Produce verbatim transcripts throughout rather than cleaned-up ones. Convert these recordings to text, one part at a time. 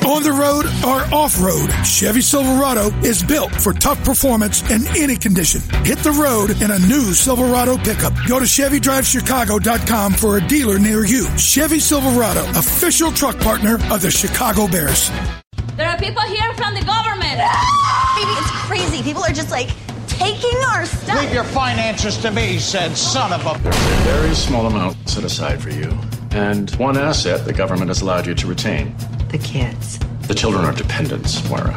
On the road or off-road, Chevy Silverado is built for tough performance in any condition. Hit the road in a new Silverado pickup. Go to Chevy Drive Chicago dot com for a dealer near you. Chevy Silverado, official truck partner of the Chicago Bears. There are people here from the government. Baby, it's crazy. People are just like taking our stuff. Leave your finances to me, said son of a... There's a very small amount set aside for you. And one asset the government has allowed you to retain. The kids. The children are dependents, Moira.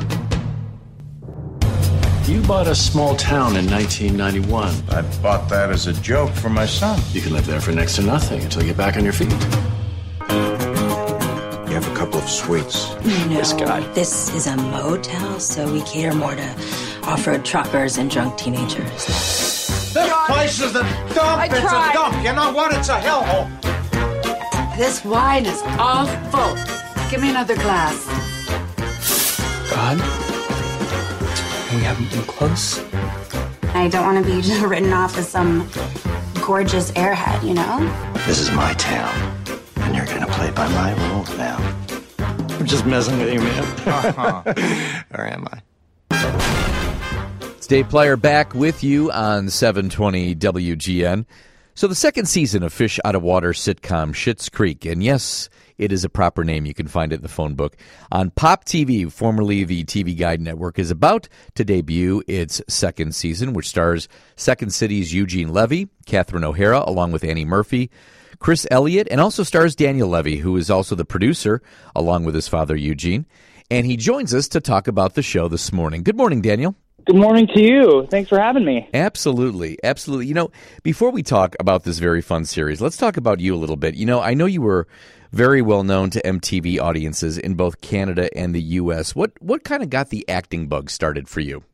You bought a small town in nineteen ninety-one. I bought that as a joke for my son. You can live there for next to nothing until you get back on your feet. You have a couple of suites. No, This guy. This is a motel, so we cater more to off-road truckers and drunk teenagers. This place is a dump. I it's tried. a dump. You know what? It's a hellhole. This wine is all full. Give me another glass. God, we haven't been close. I don't want to be just written off as some gorgeous airhead, you know? This is my town, and you're gonna play by my rules now. I'm just messing with you, man. Uh-huh. Or am I? It's Dave Plyer back with you on seven twenty W G N. So the second season of Fish Out of Water sitcom Schitt's Creek, and yes, it is a proper name. You can find it in the phone book. On Pop T V, formerly the T V Guide Network, is about to debut its second season, which stars Second City's Eugene Levy, Catherine O'Hara, along with Annie Murphy, Chris Elliott, and also stars Daniel Levy, who is also the producer, along with his father, Eugene. And he joins us to talk about the show this morning. Good morning, Daniel. Good morning to you. Thanks for having me. Absolutely. Absolutely. You know, before we talk about this very fun series, let's talk about you a little bit. You know, I know you were very well known to M T V audiences in both Canada and the U S. What what kind of got the acting bug started for you?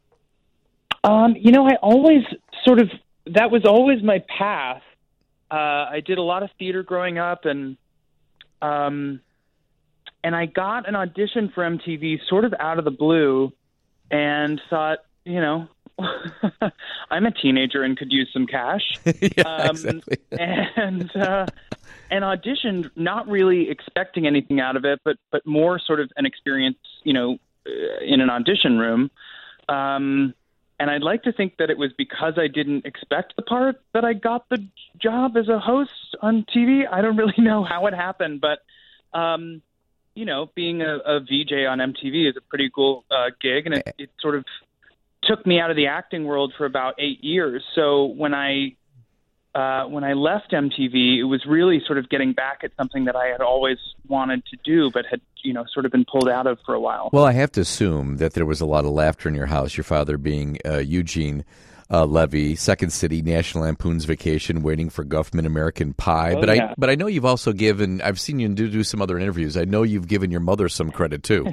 Um, you know, I always sort of, that was always my path. Uh, I did a lot of theater growing up, and um, and I got an audition for M T V sort of out of the blue, and thought, you know, I'm a teenager and could use some cash. yeah, um, exactly. and uh, and auditioned, not really expecting anything out of it, but but more sort of an experience, you know, in an audition room. Um, and I'd like to think that it was because I didn't expect the part that I got the job as a host on T V. I don't really know how it happened, but um, you know, being a, a V J on M T V is a pretty cool uh, gig, and it, it sort of took me out of the acting world for about eight years. So when I uh, when I left M T V, it was really sort of getting back at something that I had always wanted to do, but had, you know, sort of been pulled out of for a while. Well, I have to assume that there was a lot of laughter in your house, your father being uh, Eugene uh, Levy, Second City, National Lampoon's Vacation, Waiting for Guffman, American Pie. Oh, but yeah. I but I know you've also given, I've seen you do, do some other interviews. I know you've given your mother some credit, too.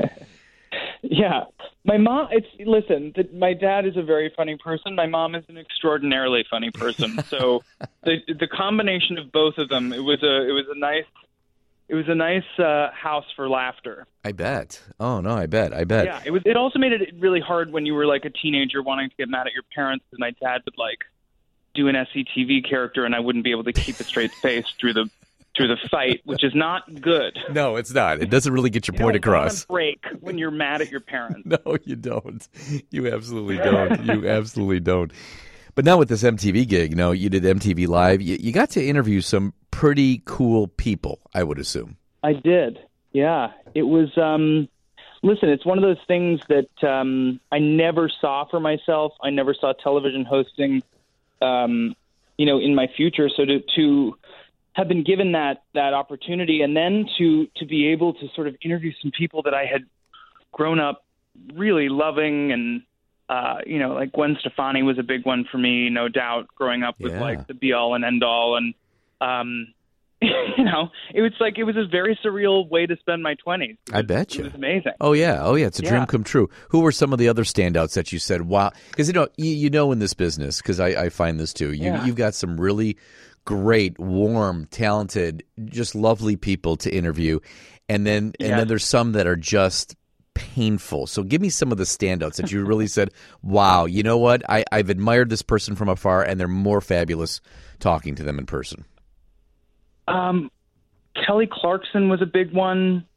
Yeah. My mom, it's, listen, the, my dad is a very funny person. My mom is an extraordinarily funny person. So the the combination of both of them, it was a it was a nice it was a nice uh, house for laughter. I bet. Oh no, I bet. I bet. Yeah, it was. It also made it really hard when you were like a teenager wanting to get mad at your parents, because my dad would like do an S C T V character, and I wouldn't be able to keep a straight face through the through the fight, which is not good. No, it's not. It doesn't really get your You point don't want across. to break when you're mad at your parents. No, you don't. You absolutely don't. You absolutely don't. But now with this M T V gig, you know, you did M T V Live. You, you got to interview some pretty cool people, I would assume. I did. Yeah. It was, um, listen, it's one of those things that um, I never saw for myself. I never saw television hosting, um, you know, in my future. So to, to have been given that, that opportunity, and then to, to be able to sort of interview some people that I had grown up really loving, and, uh, you know, like Gwen Stefani was a big one for me, no doubt, growing up with Yeah. like the be all and end all. And, um, you know, it was like, it was a very surreal way to spend my twenties. It I was- bet you. It was amazing. Oh yeah, oh yeah, it's a dream Yeah. come true. Who were some of the other standouts that you said, wow? Because you know, you, you know, in this business, because I, I find this too. You Yeah. you've got some really great, warm, talented, just lovely people to interview, and then and Yeah. then there's some that are just painful. So give me some of the standouts that you really said, wow, you know what? I, I've admired this person from afar, and they're more fabulous talking to them in person. Um, Kelly Clarkson was a big one.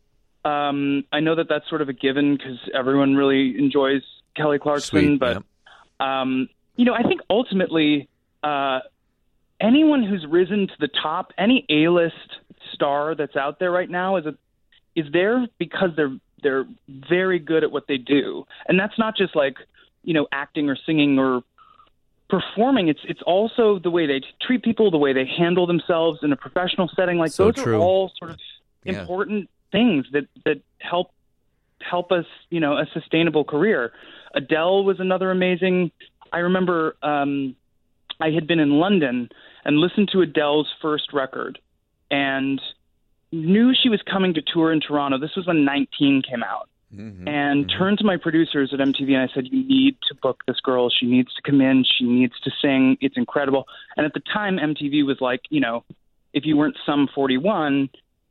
Um, I know that that's sort of a given because everyone really enjoys Kelly Clarkson, Sweet, but yeah. um, you know, I think ultimately uh, anyone who's risen to the top, any A-list star that's out there right now, is a, is there because they're they're very good at what they do, and that's not just like you know acting or singing or performing. It's it's also the way they treat people, the way they handle themselves in a professional setting. Like So those true. are all sort of Yeah. important things that that help help us, you know, a sustainable career. Adele was another amazing. I remember um, I had been in London and listened to Adele's first record, and knew she was coming to tour in Toronto. This was when nineteen came out. Mm-hmm. And turned to my producers at M T V and I said, you need to book this girl. She needs to come in. She needs to sing. It's incredible. And at the time, M T V was like, you know, if you weren't Sum forty-one,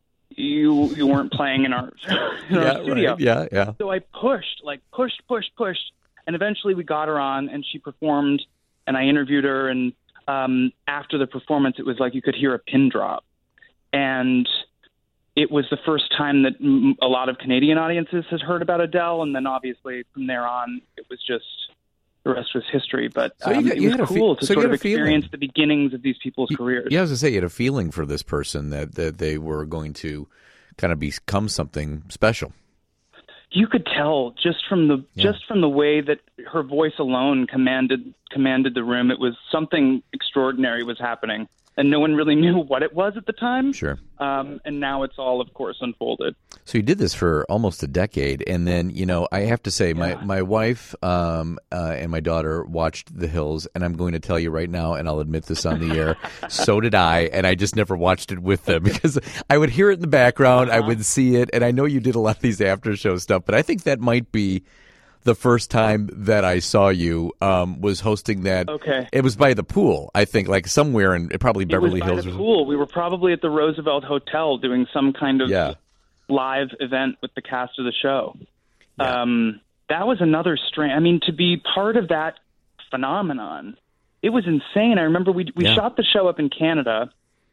you you weren't playing in our, in our Yeah, studio. right. Yeah, yeah. So I pushed, like pushed, pushed, pushed. And eventually we got her on and she performed and I interviewed her. And um, after the performance, it was like you could hear a pin drop. And it was the first time that m- a lot of Canadian audiences had heard about Adele, and then obviously from there on, it was just the rest was history. But So you um, got- it you was had a fe- cool to so you sort had of a feeling. experience the beginnings of these people's careers. Yeah, I was going to say, you had a feeling for this person that, that they were going to kind of become something special. You could tell just from the Yeah. just from the way that her voice alone commanded commanded the room. It was something extraordinary was happening, and no one really knew what it was at the time. Sure. Um, and now it's all, of course, unfolded. So you did this for almost a decade, and then, you know, I have to say, my, my wife um, uh, and my daughter watched The Hills, and I'm going to tell you right now, and I'll admit this on the air, so did I, and I just never watched it with them, because I would hear it in the background, I would see it, and I know you did a lot of these after-show stuff, but I think that might be the first time that I saw you um, was hosting that. Okay. It was by the pool, I think, like somewhere in probably Beverly it was Hills. by or the something. pool. We were probably at the Roosevelt Hotel doing some kind of Yeah. live event with the cast of the show. Um, that was another strange. I mean, to be part of that phenomenon, it was insane. I remember we we Yeah. shot the show up in Canada,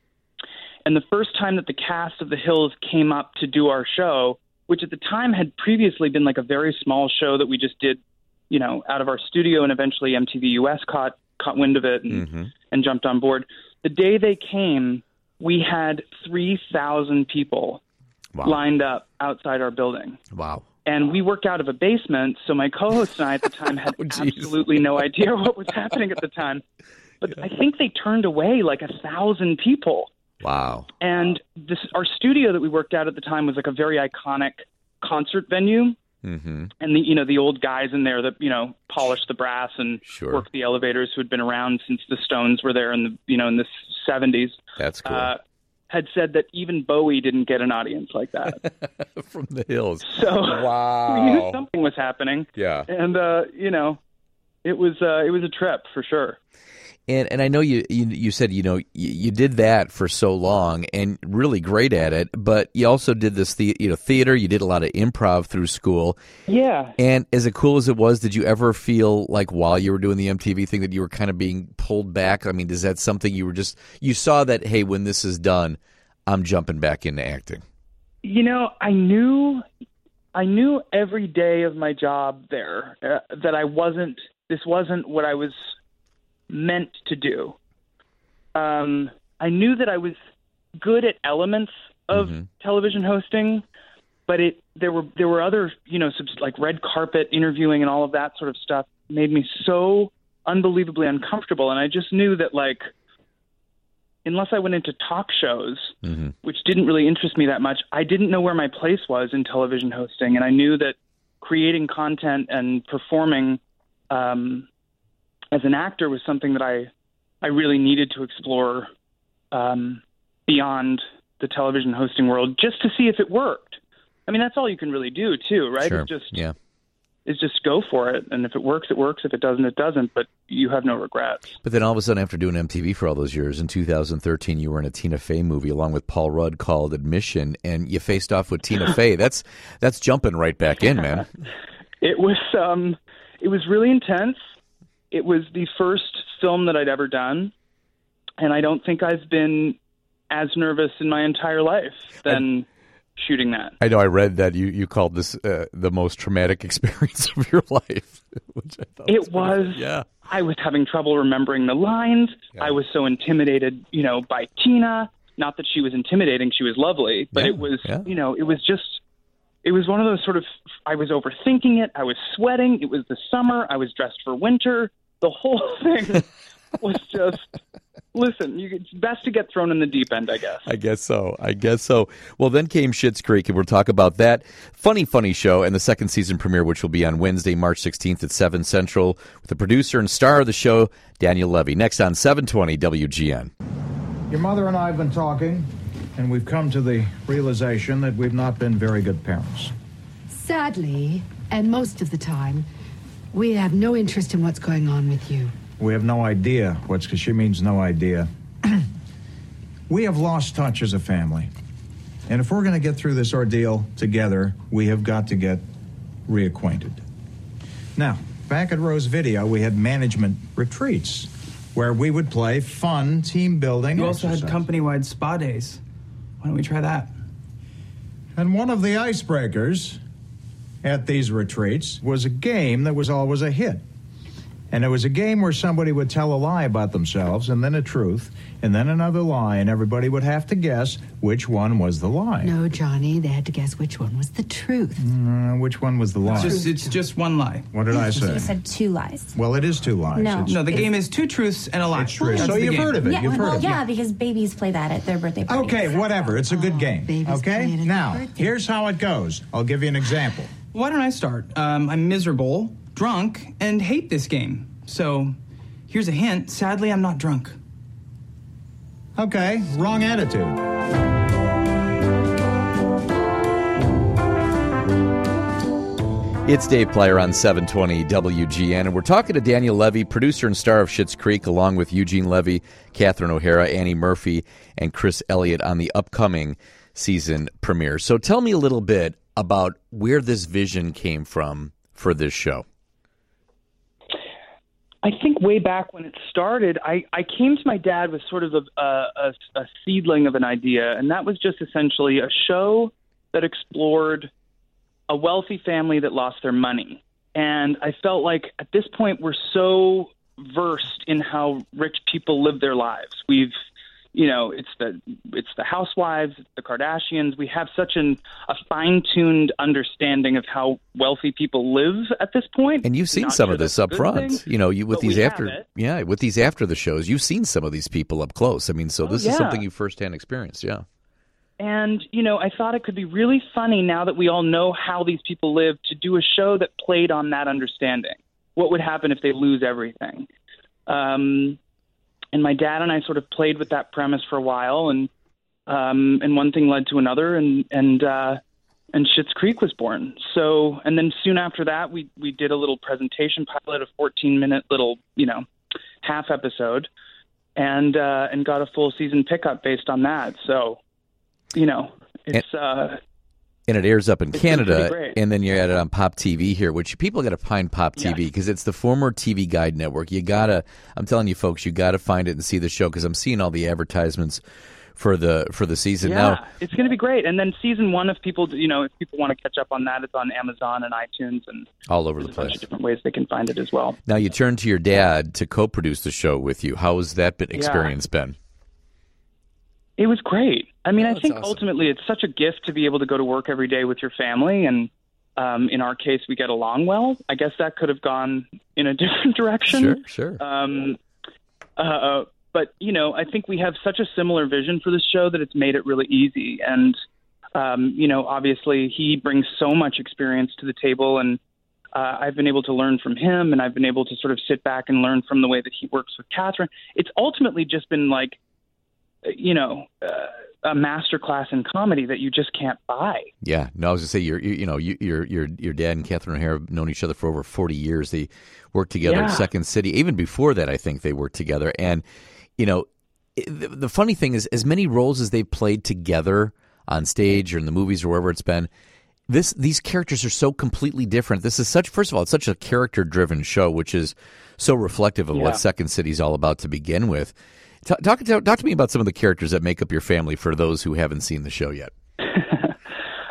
and the first time that the cast of The Hills came up to do our show, which at the time had previously been like a very small show that we just did, you know, out of our studio, and eventually M T V U S caught caught wind of it and, Mm-hmm. and jumped on board. The day they came, we had three thousand people Wow. lined up outside our building. Wow. And we worked out of a basement, so my co-host and I at the time had Oh, geez. absolutely no idea what was happening at the time. But I think they turned away like a thousand people. Wow. And this, our studio that we worked at at the time was like a very iconic concert venue. Mm-hmm. And the, you know, the old guys in there that, you know, polished the brass and Sure. worked the elevators, who had been around since the Stones were there in the, you know, in the seventies. That's cool. Uh, had said that even Bowie didn't get an audience like that. From The Hills. So Wow. we knew something was happening. Yeah. And, uh, you know, it was uh, it was a trip for sure. And and I know you, you you said, you know, you, you did that for so long and really great at it, but you also did this the, you know, theater, you did a lot of improv through school. Yeah. And as cool as it was, did you ever feel like while you were doing the M T V thing that you were kind of being pulled back? I mean, is that something you were just, you saw that, hey, when this is done, I'm jumping back into acting? You know, I knew I knew every day of my job there uh, that I wasn't, this wasn't what I was meant to do. Um, I knew that I was good at elements of Mm-hmm. television hosting, but it there were there were other, you know, subs, like red carpet interviewing and all of that sort of stuff made me so unbelievably uncomfortable. And I just knew that, like, unless I went into talk shows, Mm-hmm. which didn't really interest me that much, I didn't know where my place was in television hosting. And I knew that creating content and performing um, as an actor was something that I, I really needed to explore um, beyond the television hosting world, just to see if it worked. I mean, that's all you can really do too, right? Sure. It's just, Yeah. is just go for it. And if it works, it works. If it doesn't, it doesn't. But you have no regrets. But then all of a sudden, after doing M T V for all those years, in two thousand thirteen, you were in a Tina Fey movie along with Paul Rudd called Admission, and you faced off with Tina Fey. That's that's jumping right back in, man. It was um, it was really intense. It was the first film that I'd ever done, and I don't think I've been as nervous in my entire life than shooting that. I know I read that you, you called this uh, the most traumatic experience of your life. Which I thought it was, was. Yeah. I was having trouble remembering the lines. Yeah. I was so intimidated, you know, by Tina. Not that she was intimidating. She was lovely. But yeah. it was, yeah. you know, it was just, it was one of those sort of, I was overthinking it. I was sweating. It was the summer. I was dressed for winter. The whole thing was just... Listen, you, it's best to get thrown in the deep end, I guess. I guess so. I guess so. Well, then came Schitt's Creek, and we'll talk about that funny, funny show and the second season premiere, which will be on Wednesday, March sixteenth at seven Central, with the producer and star of the show, Daniel Levy. Next on seven twenty W G N. Your mother and I have been talking, and we've come to the realization that we've not been very good parents. Sadly, and most of the time, we have no interest in what's going on with you. We have no idea what's, because she means no idea. We have lost touch as a family. And if we're going to get through this ordeal together, we have got to get reacquainted. Now, back at Rose Video, we had management retreats where we would play fun team building. You also had company-wide spa days. Why don't we try that? And one of the icebreakers at these retreats was a game that was always a hit. And it was a game where somebody would tell a lie about themselves, and then a truth, and then another lie, and everybody would have to guess which one was the lie. No, Johnny, they had to guess which one was the truth. Uh, which one was the lie? It's just, it's just one lie. What did I say? You said two lies. Well, it is two lies. No, no the game is two truths and a lie. It's true. That's So you've game. heard of it. Yeah, you've heard well, of it. yeah, because babies play that at their birthday parties. Okay, whatever. It's a good game. Babies Okay? play it at Now, their birthday. here's how it goes. I'll give you an example. Why don't I start? Um, I'm miserable, drunk, and hate this game. So, here's a hint. Sadly, I'm not drunk. Okay, wrong attitude. It's Dave Plyer on seven twenty W G N, and we're talking to Daniel Levy, producer and star of Schitt's Creek, along with Eugene Levy, Catherine O'Hara, Annie Murphy, and Chris Elliott on the upcoming season premiere. So tell me a little bit about where this vision came from for this show. I think way back when it started, I, I came to my dad with sort of a, a, a seedling of an idea, and that was just essentially a show that explored a wealthy family that lost their money. And I felt like at this point we're so versed in how rich people live their lives. We've, you know, it's the it's the housewives, it's the Kardashians. We have such an, a fine-tuned understanding of how wealthy people live at this point. And you've seen Not some sure of this that's a up good front. thing, You know, you with but these we have after it. yeah, with these after the shows, you've seen some of these people up close. I mean, so this Oh, yeah. is something you firsthand experienced, yeah. And, you know, I thought it could be really funny now that we all know how these people live to do a show that played on that understanding. What would happen if they lose everything? Um, and my dad and I sort of played with that premise for a while, and um, and one thing led to another, and and uh, and Schitt's Creek was born. So, and then soon after that, we we did a little presentation pilot, a fourteen minute little, you know, half episode, and uh, and got a full season pickup based on that. So, you know, it's. And- uh, And it airs up in It's been Canada, pretty great. and then you're at it on Pop T V here, which people got to find Pop T V because it's the former T V Guide network. You gotta, I'm telling you, folks, you got to find it and see the show because I'm seeing all the advertisements for the for the season yeah, now. it's going to be great. And then season one, if people, you know, if people want to catch up on that, it's on Amazon and iTunes and All over the there's a bunch place. of different ways they can find it as well. Now you turn to your dad to co-produce the show with you. How has that been, Yeah. experience been? It was great. I mean, Oh, I that's think awesome. ultimately it's such a gift to be able to go to work every day with your family. And um, in our case, we get along well. I guess that could have gone in a different direction. Sure, sure. Um, uh, but, you know, I think we have such a similar vision for this show that it's made it really easy. And, um, you know, obviously he brings so much experience to the table, and uh, I've been able to learn from him, and I've been able to sort of sit back and learn from the way that he works with Catherine. It's ultimately just been like, you know, uh, a masterclass in comedy that you just can't buy. Yeah, no, I was gonna say you're, you, you know, you, your your your dad and Catherine O'Hara have known each other for over forty years. They worked together Yeah. at Second City. Even before that, I think they worked together. And you know, it, the, the funny thing is, as many roles as they've played together on stage or in the movies or wherever it's been, this these characters are so completely different. This is such, first of all, it's such a character-driven show, which is so reflective of Yeah. what Second City's all about to begin with. Talk, talk, talk to me about some of the characters that make up your family for those who haven't seen the show yet.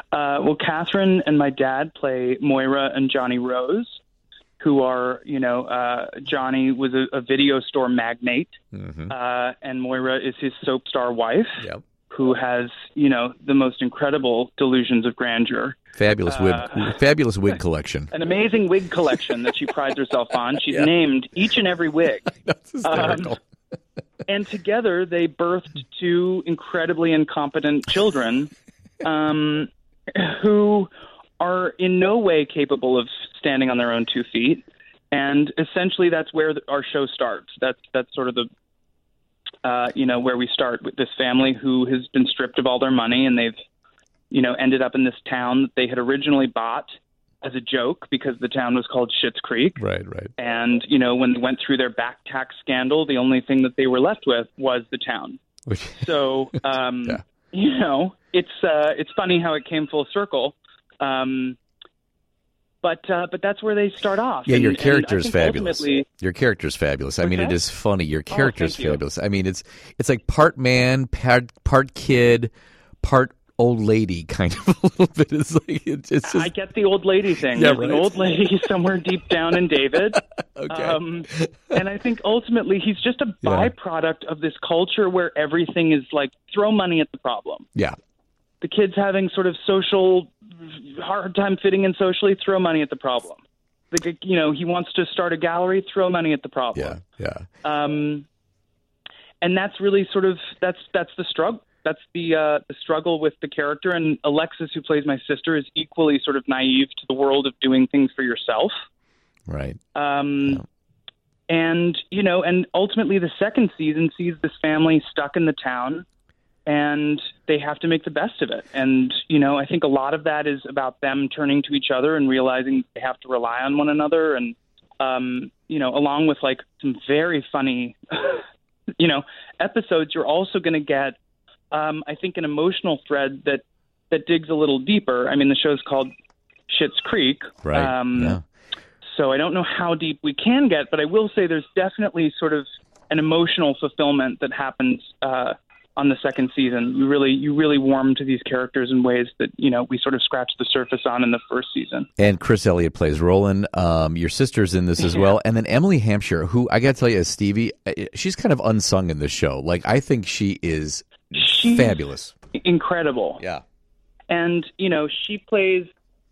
Uh, well, Catherine and my dad play Moira and Johnny Rose, who are, you know, uh, Johnny was a, a video store magnate, mm-hmm. uh, and Moira is his soap star wife, yep. who has, you know, the most incredible delusions of grandeur. Fabulous wig, uh, fabulous wig collection. An amazing wig collection that she prides herself on. She's yeah. named each and every wig. That's hysterical. Um, and together they birthed two incredibly incompetent children um, who are in no way capable of standing on their own two feet. And essentially that's where the, our show starts. That's that's sort of the, uh, you know, where we start with this family who has been stripped of all their money, and they've, you know, ended up in this town that they had originally bought as a joke because the town was called Schitt's Creek. Right, right. And, you know, when they went through their back tax scandal, the only thing that they were left with was the town. So, um, yeah. you know, it's uh, it's funny how it came full circle. Um, but uh, but that's where they start off. Yeah, and, your character's fabulous. Ultimately... Your character's fabulous. I mean, that? it is funny. Your character's oh, fabulous. You. I mean, it's it's like part man, part, part kid, part old lady, kind of a little bit. It's like it's just. I get the old lady thing. Yeah, There's right. an old lady somewhere deep down in David. Okay. Um, and I think ultimately he's just a byproduct yeah. of this culture where everything is like throw money at the problem. Yeah. The kid's having sort of social hard time fitting in socially, throw money at the problem. The, you know, he wants to start a gallery, throw money at the problem. Yeah, yeah. Um, and that's really sort of that's that's the struggle. That's the uh, the struggle with the character. And Alexis, who plays my sister, is equally sort of naive to the world of doing things for yourself. Right. Um, yeah. And you know, and ultimately, the second season sees this family stuck in the town. And they have to make the best of it. And, you know, I think a lot of that is about them turning to each other and realizing they have to rely on one another. And, um, you know, along with, like, some very funny, you know, episodes, you're also going to get, um, I think, an emotional thread that, that digs a little deeper. I mean, the show's called Schitt's Creek. Right, um, yeah. So I don't know how deep we can get, but I will say there's definitely sort of an emotional fulfillment that happens uh on the second season. You really, you really warm to these characters in ways that, you know, we sort of scratched the surface on in the first season. And Chris Elliott plays Roland. Um, your sister's in this as yeah. well. And then Emily Hampshire, who I got to tell you, as Stevie, she's kind of unsung in this show. Like, I think she is she's fabulous. Incredible. Yeah. And, you know, she plays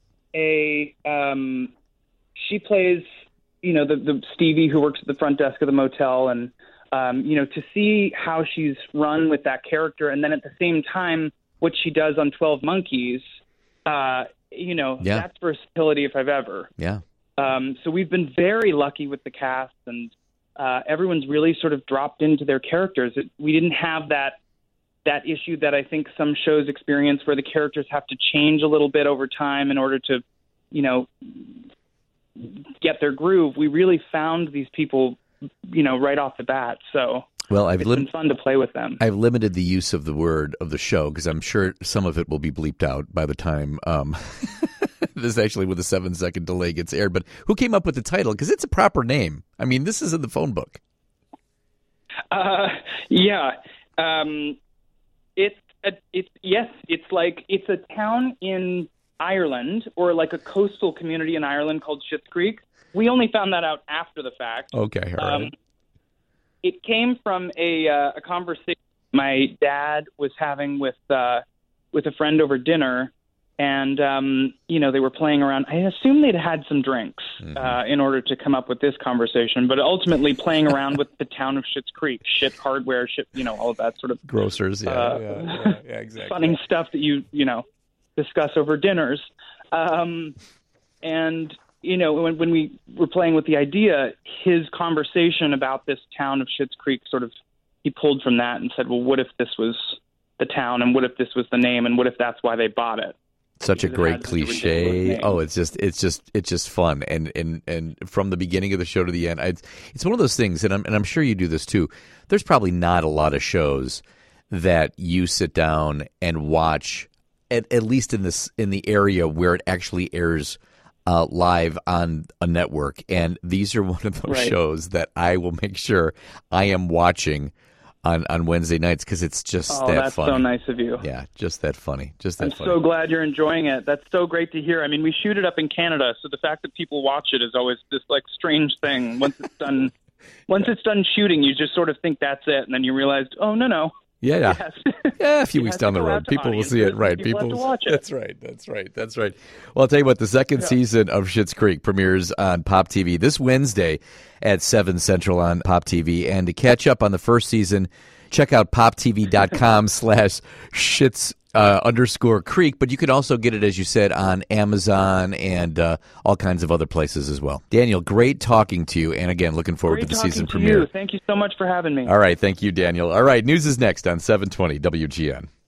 a, um, she plays, you know, the, the Stevie who works at the front desk of the motel, and, Um, you know, to see how she's run with that character, and then at the same time, what she does on twelve Monkeys, uh, you know, yeah. that's versatility if I've ever. Yeah. Um, so we've been very lucky with the cast, and uh, everyone's really sort of dropped into their characters. It, we didn't have that that issue that I think some shows experience, where the characters have to change a little bit over time in order to, you know, get their groove. We really found these people, you know, right off the bat. So well, I've it's lim- been fun to play with them. I've limited the use of the word of the show because I'm sure some of it will be bleeped out by the time um, this actually with a seven second delay gets aired. But who came up with the title? Because it's a proper name. I mean, this is in the phone book. Uh, yeah. Um, it's a, it's yes. It's like it's a town in Ireland, or like a coastal community in Ireland called Schitt's Creek. We only found that out after the fact. Okay, all right. Um, it came from a, uh, a conversation my dad was having with uh, with a friend over dinner, and um, you know, they were playing around. I assume they'd had some drinks mm-hmm. uh, in order to come up with this conversation, but ultimately playing around with the town of Schitt's Creek, shit hardware, shit, you know, all of that sort of grocers, yeah, uh, yeah, yeah, yeah, exactly. funny stuff that you you know discuss over dinners, um, and. You know, when, when we were playing with the idea, his conversation about this town of Schitt's Creek sort of, he pulled from that and said, well, what if this was the town, and what if this was the name, and what if that's why they bought it? Such because a great cliche. Oh, it's just, it's just, it's just fun. And, and, and from the beginning of the show to the end, I, it's one of those things, and I'm, and I'm sure you do this too. There's probably not a lot of shows that you sit down and watch, at, at least in this, in the area where it actually airs Uh, live on a network, and these are one of those right. shows that I will make sure I am watching on, on Wednesday nights because it's just Oh, that that's funny. so nice of you. Yeah, just that funny. Just that I'm funny. so glad you're enjoying it. That's so great to hear. I mean, we shoot it up in Canada, so the fact that people watch it is always this like strange thing. Once it's done, once it's done shooting, you just sort of think that's it, and then you realize, oh no, no. Yeah, yeah. Yes. Yeah, a few It weeks has to down the go road, out to people will see it. audiences. Right, People have to watch it. That's right. That's right. That's right. Well, I'll tell you what. The second Yeah. season of Schitt's Creek premieres on Pop T V this Wednesday at seven Central on Pop T V. And to catch up on the first season, check out poptv.com slash Schitt's uh, underscore Creek. But you can also get it, as you said, on Amazon and uh, all kinds of other places as well. Daniel, great talking to you. And again, looking forward Great to the talking season to premiere. You. Thank you so much for having me. All right. Thank you, Daniel. All right. News is next on seven twenty W G N.